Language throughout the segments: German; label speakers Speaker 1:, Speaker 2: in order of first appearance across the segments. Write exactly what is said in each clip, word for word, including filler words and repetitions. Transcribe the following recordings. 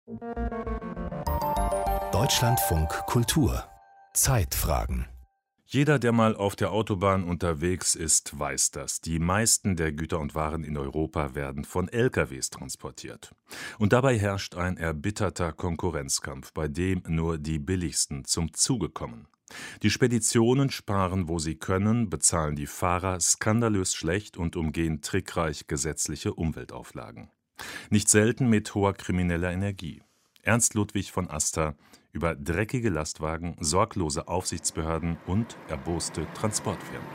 Speaker 1: Deutschlandfunk Kultur Zeitfragen.
Speaker 2: Jeder, der mal auf der Autobahn unterwegs ist, weiß das. Die meisten der Güter und Waren in Europa werden von L K Ws transportiert. Und dabei herrscht ein erbitterter Konkurrenzkampf, bei dem nur die billigsten zum Zuge kommen. Die Speditionen sparen, wo sie können, bezahlen die Fahrer skandalös schlecht und umgehen trickreich gesetzliche Umweltauflagen. Nicht selten mit hoher krimineller Energie. Ernst Ludwig von Aster über dreckige Lastwagen, sorglose Aufsichtsbehörden und erboste Transportfirmen.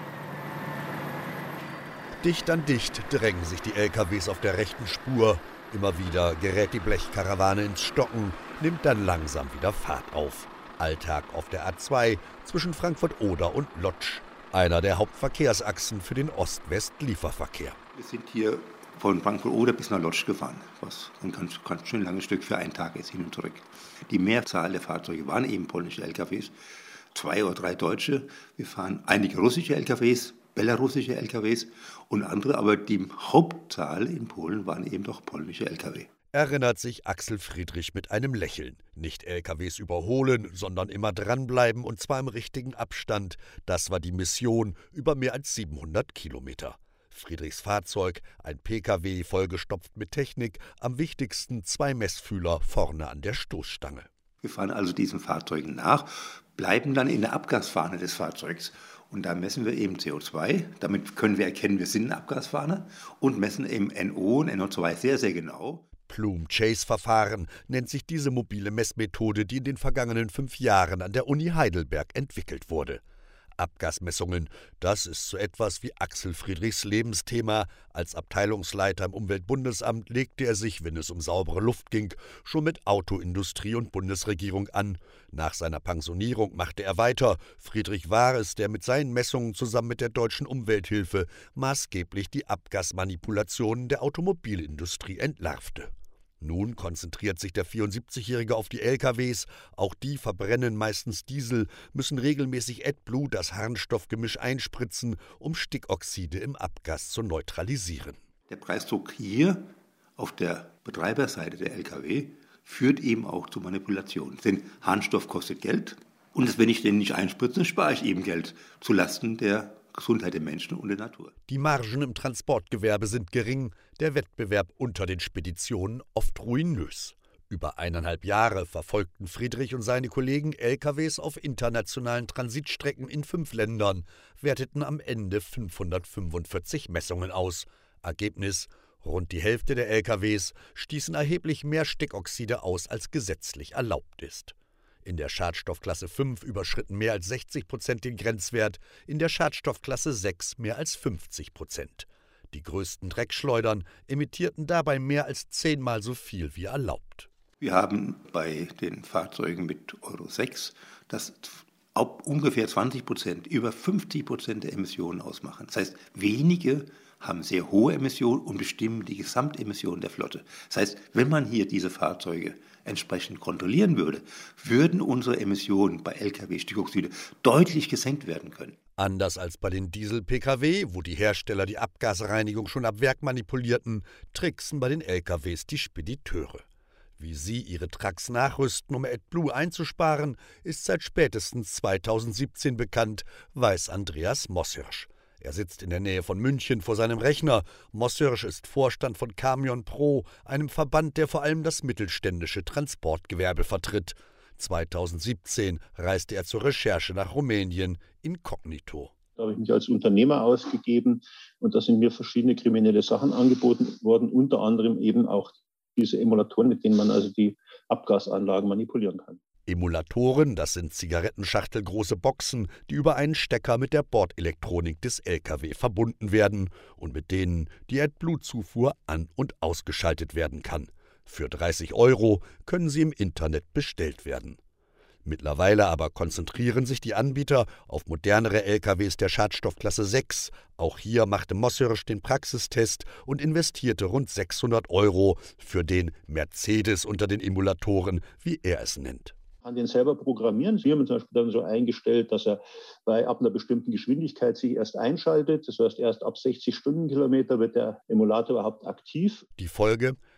Speaker 3: Dicht an dicht drängen sich die L K Ws auf der rechten Spur. Immer wieder gerät die Blechkarawane ins Stocken, nimmt dann langsam wieder Fahrt auf. Alltag auf der A zwei zwischen Frankfurt-Oder und Lodz, einer der Hauptverkehrsachsen für den Ost-West-Lieferverkehr.
Speaker 4: Wir sind hier von Frankfurt-Oder bis nach Lodz gefahren, was ein ganz, ganz schön langes Stück für einen Tag ist, hin und zurück. Die Mehrzahl der Fahrzeuge waren eben polnische L K Ws, zwei oder drei deutsche. Wir fahren einige russische L K Ws, belarussische L K Ws und andere, aber die Hauptzahl in Polen waren eben doch polnische L K W.
Speaker 3: Erinnert sich Axel Friedrich mit einem Lächeln. Nicht L K Ws überholen, sondern immer dranbleiben und zwar im richtigen Abstand. Das war die Mission über mehr als siebenhundert Kilometer. Friedrichs Fahrzeug, ein P K W vollgestopft mit Technik, am wichtigsten zwei Messfühler vorne an der Stoßstange.
Speaker 4: Wir fahren also diesen Fahrzeugen nach, bleiben dann in der Abgasfahne des Fahrzeugs und da messen wir eben C O zwei. Damit können wir erkennen, wir sind eine Abgasfahne und messen eben N O und N O zwei sehr, sehr genau.
Speaker 3: Plume-Chase-Verfahren nennt sich diese mobile Messmethode, die in den vergangenen fünf Jahren an der Uni Heidelberg entwickelt wurde. Abgasmessungen, das ist so etwas wie Axel Friedrichs Lebensthema. Als Abteilungsleiter im Umweltbundesamt legte er sich, wenn es um saubere Luft ging, schon mit Autoindustrie und Bundesregierung an. Nach seiner Pensionierung machte er weiter. Friedrich war es, der mit seinen Messungen zusammen mit der Deutschen Umwelthilfe maßgeblich die Abgasmanipulationen der Automobilindustrie entlarvte. Nun konzentriert sich der vierundsiebzigjährige auf die L K Ws. Auch die verbrennen meistens Diesel, müssen regelmäßig AdBlue, das Harnstoffgemisch, einspritzen, um Stickoxide im Abgas zu neutralisieren.
Speaker 4: Der Preisdruck hier auf der Betreiberseite der L K W führt eben auch zu Manipulationen. Denn Harnstoff kostet Geld und wenn ich den nicht einspritze, spare ich eben Geld zulasten der Gesundheit der Menschen und der Natur.
Speaker 3: Die Margen im Transportgewerbe sind gering, der Wettbewerb unter den Speditionen oft ruinös. Über eineinhalb Jahre verfolgten Friedrich und seine Kollegen L K Ws auf internationalen Transitstrecken in fünf Ländern, werteten am Ende fünfhundertfünfundvierzig Messungen aus. Ergebnis: Rund die Hälfte der L K Ws stießen erheblich mehr Stickoxide aus, als gesetzlich erlaubt ist. In der Schadstoffklasse fünf überschritten mehr als sechzig Prozent den Grenzwert, in der Schadstoffklasse sechs mehr als fünfzig Prozent. Die größten Dreckschleudern emittierten dabei mehr als zehnmal so viel wie erlaubt.
Speaker 4: Wir haben bei den Fahrzeugen mit Euro sechs, das ungefähr zwanzig Prozent, über fünfzig Prozent der Emissionen ausmachen. Das heißt, wenige haben sehr hohe Emissionen und bestimmen die Gesamtemissionen der Flotte. Das heißt, wenn man hier diese Fahrzeuge entsprechend kontrollieren würde, würden unsere Emissionen bei L K W-Stickoxide deutlich gesenkt werden können.
Speaker 3: Anders als bei den Diesel-P K W, wo die Hersteller die Abgasreinigung schon ab Werk manipulierten, tricksen bei den L K Ws die Spediteure. Wie sie ihre Trucks nachrüsten, um AdBlue einzusparen, ist seit spätestens zweitausendsiebzehn bekannt, weiß Andreas Mossirsch. Er sitzt in der Nähe von München vor seinem Rechner. Mossirsch ist Vorstand von Camion Pro, einem Verband, der vor allem das mittelständische Transportgewerbe vertritt. zweitausendsiebzehn reiste er zur Recherche nach Rumänien inkognito.
Speaker 5: Da habe ich mich als Unternehmer ausgegeben und da sind mir verschiedene kriminelle Sachen angeboten worden, unter anderem eben auch diese Emulatoren, mit denen man also die Abgasanlagen manipulieren kann.
Speaker 3: Emulatoren, das sind zigarettenschachtelgroße Boxen, die über einen Stecker mit der Bordelektronik des L K W verbunden werden und mit denen die AdBlue-Zufuhr an- und ausgeschaltet werden kann. Für dreißig Euro können sie im Internet bestellt werden. Mittlerweile aber konzentrieren sich die Anbieter auf modernere L K Ws der Schadstoffklasse sechs. Auch hier machte Mossirsch den Praxistest und investierte rund sechshundert Euro für den Mercedes unter den Emulatoren, wie er es nennt.
Speaker 5: Kann den selber programmieren. Sie haben zum Beispiel dann so eingestellt, dass er bei ab einer bestimmten Geschwindigkeit sich erst einschaltet. Das heißt, erst ab sechzig Stundenkilometer wird der Emulator überhaupt aktiv.
Speaker 3: Die Folge: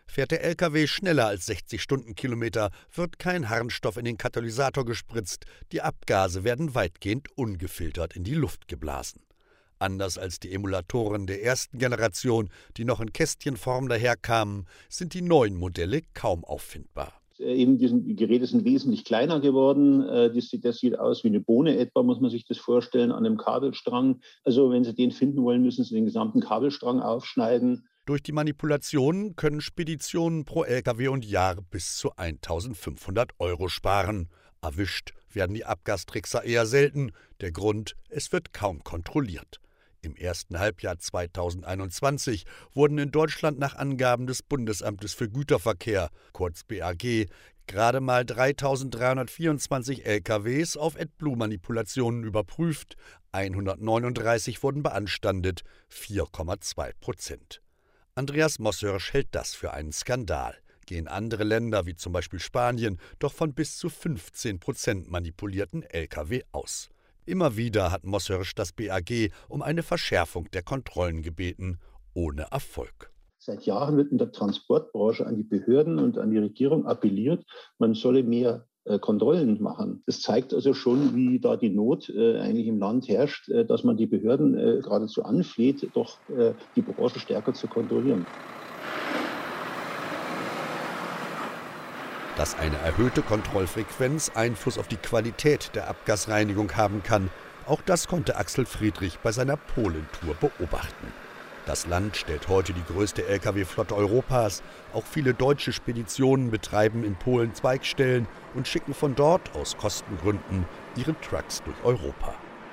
Speaker 3: Fährt der L K W schneller als sechzig Stundenkilometer, wird kein Harnstoff in den Katalysator gespritzt, die Abgase werden weitgehend ungefiltert in die Luft geblasen. Anders als die Emulatoren der ersten Generation, die noch in Kästchenform daherkamen, sind die neuen Modelle kaum auffindbar.
Speaker 5: Eben die Geräte sind wesentlich kleiner geworden. Das sieht, das sieht aus wie eine Bohne etwa, muss man sich das vorstellen, an einem Kabelstrang. Also wenn Sie den finden wollen, müssen Sie den gesamten Kabelstrang aufschneiden.
Speaker 3: Durch die Manipulationen können Speditionen pro L K W und Jahr bis zu eintausendfünfhundert Euro sparen. Erwischt werden die Abgastrickser eher selten. Der Grund: es wird kaum kontrolliert. Im ersten Halbjahr zweitausendeinundzwanzig wurden in Deutschland nach Angaben des Bundesamtes für Güterverkehr, kurz B A G, gerade mal dreitausenddreihundertvierundzwanzig L K Ws auf AdBlue-Manipulationen überprüft, hundertneununddreißig wurden beanstandet, vier Komma zwei Prozent. Andreas Mossörsch hält das für einen Skandal. Gehen andere Länder, wie zum Beispiel Spanien, doch von bis zu fünfzehn Prozent manipulierten L K W aus. Immer wieder hat Mossörsch das B A G um eine Verschärfung der Kontrollen gebeten, ohne Erfolg.
Speaker 5: Seit Jahren wird in der Transportbranche an die Behörden und an die Regierung appelliert, man solle mehr äh, Kontrollen machen. Das zeigt also schon, wie da die Not äh, eigentlich im Land herrscht, äh, dass man die Behörden äh, geradezu anfleht, doch äh, die Branche stärker zu kontrollieren.
Speaker 3: Dass eine erhöhte Kontrollfrequenz Einfluss auf die Qualität der Abgasreinigung haben kann, auch das konnte Axel Friedrich bei seiner Polentour beobachten. Das Land stellt heute die größte L K W-Flotte Europas. Auch viele deutsche Speditionen betreiben in Polen Zweigstellen und schicken von dort aus Kostengründen ihre Trucks durch Europa.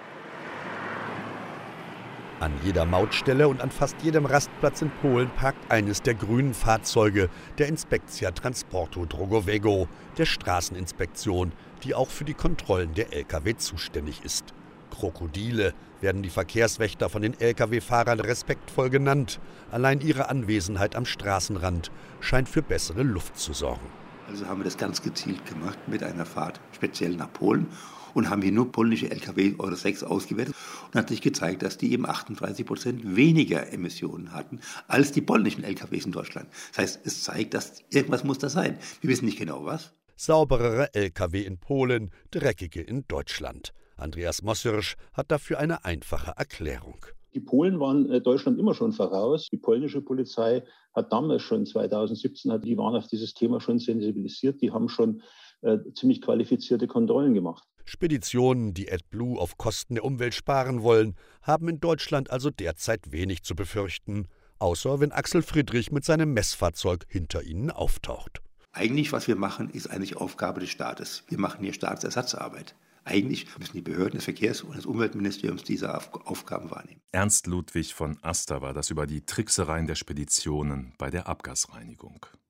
Speaker 3: An jeder Mautstelle und an fast jedem Rastplatz in Polen parkt eines der grünen Fahrzeuge der Inspekcja Transportu Drogowego, der Straßeninspektion, die auch für die Kontrollen der L K W zuständig ist. Krokodile werden die Verkehrswächter von den L K W-Fahrern respektvoll genannt. Allein ihre Anwesenheit am Straßenrand scheint für bessere Luft zu sorgen.
Speaker 4: Also haben wir das ganz gezielt gemacht mit einer Fahrt speziell nach Polen und haben hier nur polnische L K W Euro sechs ausgewertet und hat sich gezeigt, dass die eben achtunddreißig Prozent weniger Emissionen hatten als die polnischen L K Ws in Deutschland. Das heißt, es zeigt, dass irgendwas muss da sein. Wir wissen nicht genau was.
Speaker 3: Sauberere L K W in Polen, dreckige in Deutschland. Andreas Mossörsch hat dafür eine einfache Erklärung.
Speaker 5: Die Polen waren äh, Deutschland immer schon voraus. Die polnische Polizei hat damals schon zweitausendsiebzehn, hat, die waren auf dieses Thema schon sensibilisiert. Die haben schon äh, ziemlich qualifizierte Kontrollen gemacht.
Speaker 3: Speditionen, die AdBlue auf Kosten der Umwelt sparen wollen, haben in Deutschland also derzeit wenig zu befürchten. Außer wenn Axel Friedrich mit seinem Messfahrzeug hinter ihnen auftaucht.
Speaker 4: Eigentlich, was wir machen, ist eigentlich Aufgabe des Staates. Wir machen hier Staatsersatzarbeit. Eigentlich müssen die Behörden des Verkehrs- und des Umweltministeriums diese Aufgaben wahrnehmen.
Speaker 2: Ernst Ludwig von Aster war das über die Tricksereien der Speditionen bei der Abgasreinigung.